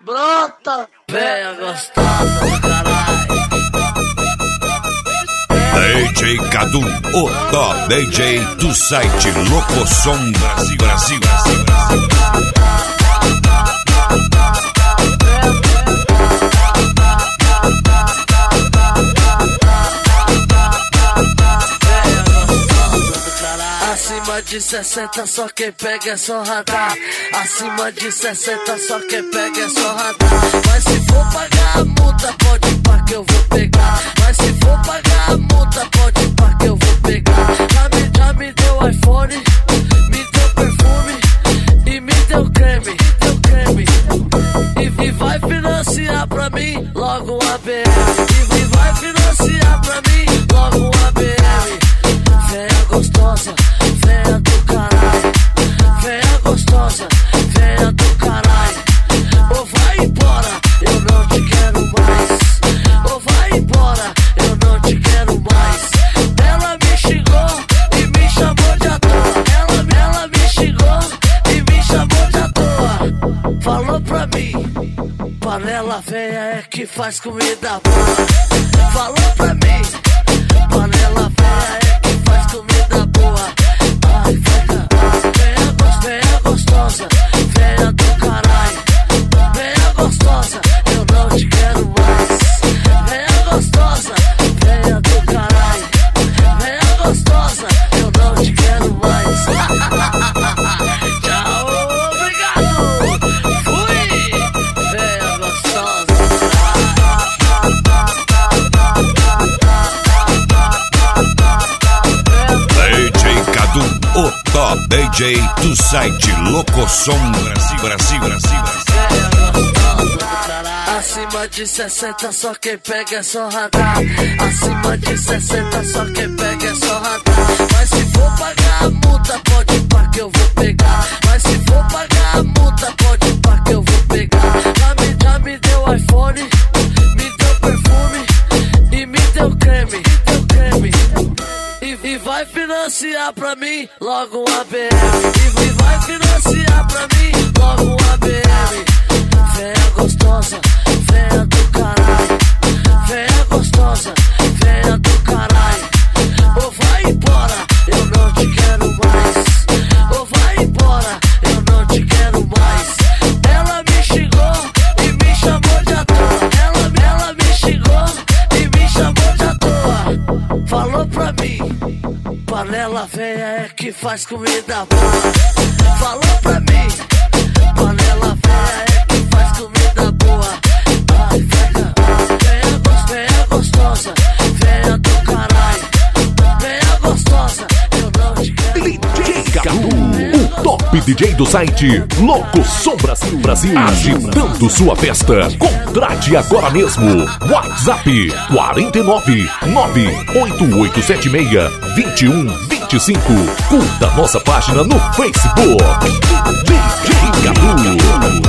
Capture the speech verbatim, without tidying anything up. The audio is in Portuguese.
Brota, venha gostosa do caralho. D J Cadu, o top D J do site Locosom Brasil, Brasil, Brasil, Brasil. Acima de sessenta só quem pega é só radar. Acima de sessenta só quem pega é só radar. Mas se for pagar a multa pode ir pra que eu vou pegar. Mas se for pagar a multa pode ir pra que eu vou pegar. Já me, já me deu iPhone, me deu perfume e me deu creme, me deu creme. E, e vai financiar pra mim logo uma B M. E, e vai financiar pra mim logo uma B M. Venha gostosa, venha do caralho. Venha gostosa, venha do caralho. Ou vai embora, eu não te quero mais. Ou vai embora, eu não te quero mais. Ela me xingou e me chamou de à toa. Ela, ela me xingou e me chamou de à toa. Falou pra mim, panela velha é que faz comida boa. Falou pra mim, panela velha é que faz comida boa. Ai, venha, venha, venha gostosa, venha do caralho. Venha gostosa, eu não te quero mais. Venha gostosa, venha do caralho. Venha gostosa, eu não te quero mais. Tchau, obrigado. Fui, venha gostosa. D J Cadu, o top D J do site Locosom Brasil, Brasil, Brasil, Brasil. Acima de sessenta só quem pega é só radar. Acima de sessenta só quem pega é só radar. Mas se for pagar a multa pode ir pra que eu vou pegar. Mas se for pagar a multa pode ir pra que eu vou pegar. Já me, já me deu iPhone, me deu perfume e me deu creme, me deu creme. E, e vai financiar pra mim logo uma B M. E, e vai financiar pra mim logo uma B M. Venha gostosa, venha do caralho. Venha gostosa, venha do caralho. Ou vai embora, eu não te quero mais. Ou vai embora, eu não te quero mais. Ela me xingou e me chamou de à toa. Ela, ela me xingou e me chamou de à toa. Falou pra mim, panela velha é que faz comida boa. Falou pra mim, panela velha é que faz comida boa. Ai, venha, venha, venha gostosa, venha do caralho. Venha gostosa, eu não te quero D J Cadu, o top D J do site Locosom Brasil, Brasil. Agitando sua festa. Contrate agora mesmo. WhatsApp quatro nove nove oito oito sete seis dois um dois cinco. Curta nossa página no Facebook. D J Cadu.